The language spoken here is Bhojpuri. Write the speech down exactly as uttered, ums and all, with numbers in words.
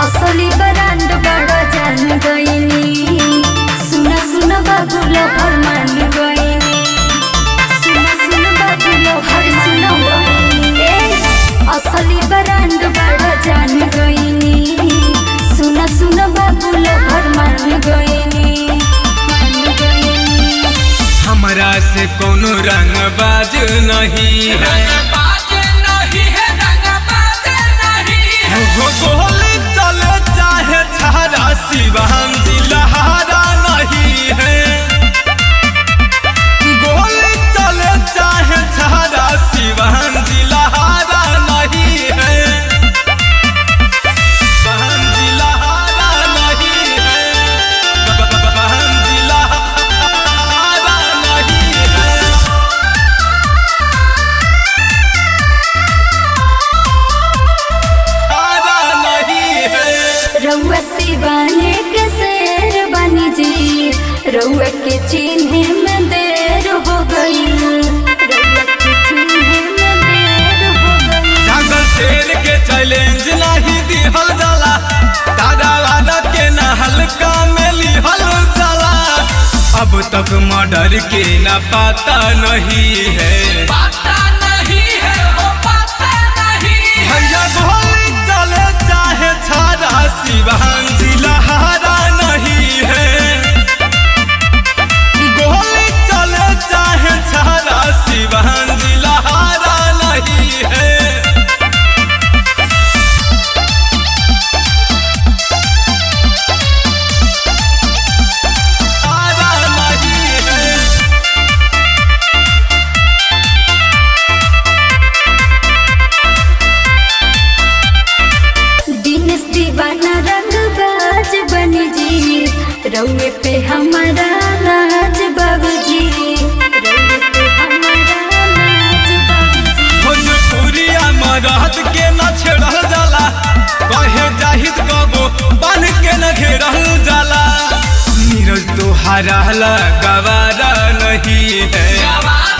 असली ब्रांड बड़ा जान गईनी सुना सुना बाबू लो फरमान गईनी सुना सुना बाबू लो हर सुना असली ब्रांड बड़ा जान गईनी सुना सुना बाबू लो फरमान गईनी हमरा से कोनो रंग बाज नहीं है गोली चले चाहे छारा शिवान जिलहारा नहीं है गोली चले चाहे छारा शिवान जिलहारा नहीं है बहन जिलहारा नहीं है बहन जिलहारा नहीं है रउआ शिवाने के शेर बनी जी रउआ के चिन्हे में देर हो गई रउआ के चिन्हे में देर हो गई जंगल शेर के चैलेंज नहीं दिहल जाला दादा वादा के न हल्का में लिहल जाला अब तक मर्डर के न पता नहीं है पता नहीं है वो पता नहीं भैया गोली चले चाहे छारा शिवान जिलहारा नहीं है गोली चले चाहे छारा शिवान जिलहारा नहीं है दीवाना रंग बाज बनी जी रउए पे हमारा नाज बाबूजी रउए पे हमारा नाज बाबूजी भोजपुरिया मरद के न छेड़ल जाला कहे जाहिद कबो बन के न घेरल जाला नीरज तोहारा गवारा नहीं है।